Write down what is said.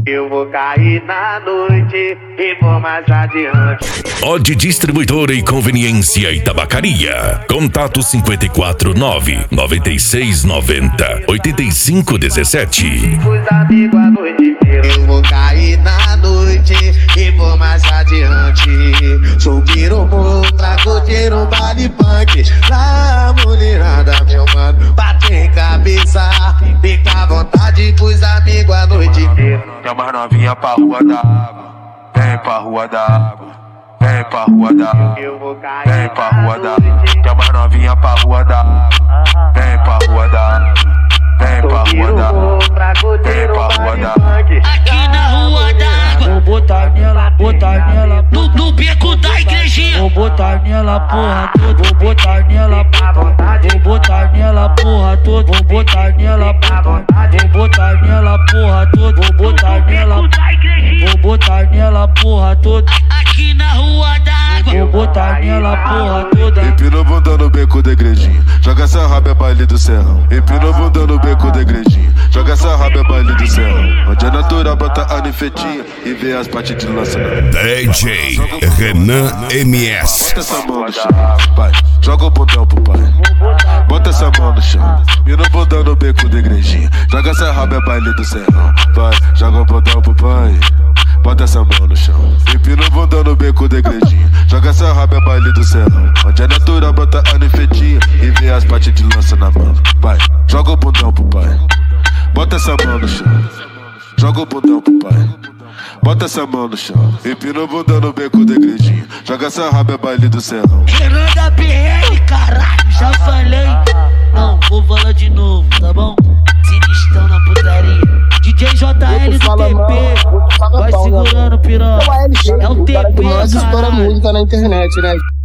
Eu vou cair na noite e vou mais adiante. Odd Distribuidora e Conveniência e Tabacaria. Contato 549-9690-8517. Os amigos a noite inteira. Eu vou cair na noite e vou mais adiante. Subir o morro pra curtir um baile punk. Lá, mulherada, meu mano, bater cabeça. Fica à vontade com os amigos a noite inteira. Chama novinha pra rua da água. Vem pra rua da água. Vem pra rua da água. Vem pra rua da água. Chama novinha pra rua da água. Vem pra rua da água. Vem pra rua da água. Vem pra rua da água. Aqui na rua da água. Vou botar nela, No beco da igrejinha. vou botar nela porra toda, vou botar nela porra, vou botar nela porra toda, vou botar nela porra, vou botar nela porra toda, vou botar nela, vou botar nela porra toda, Aqui na rua da água. vou botar nela porra toda. Empina o bundão no beco da igrejinha, joga essa raba é baile do serrão. Empina o bundão no beco da igrejinha, joga essa raba é baile do serrão. Onde é natural brota a ninfetinha e vê as partes de lança. DJ Renan MS. Bota essa mão no chão, vai, joga o bundão pro pai. Bota essa mão no chão, empina o bundão no beco da igrejinha, joga essa raba é baile do serrão. Vai, joga o bundão pro pai. Bota essa mão no chão, empina o bundão no beco da igrejinha, joga essa raba é baile do serrão. Onde é natural brota a ninfetinha e vê as partes de lança na mão. Vai, joga o bundão pro pai. Bota essa mão no chão, joga o bundão pro pai. Bota essa mão no chão, empina o bundão no beco da igrejinha, joga essa raba é baile do serrão. Renan da BR, caralho, já falei. Não, vou falar de novo, tá bom? Sinistrão na putaria. DJ JL do TP, vai segurando, piranha. É o TP, mais estoura caralho. música na internet, né?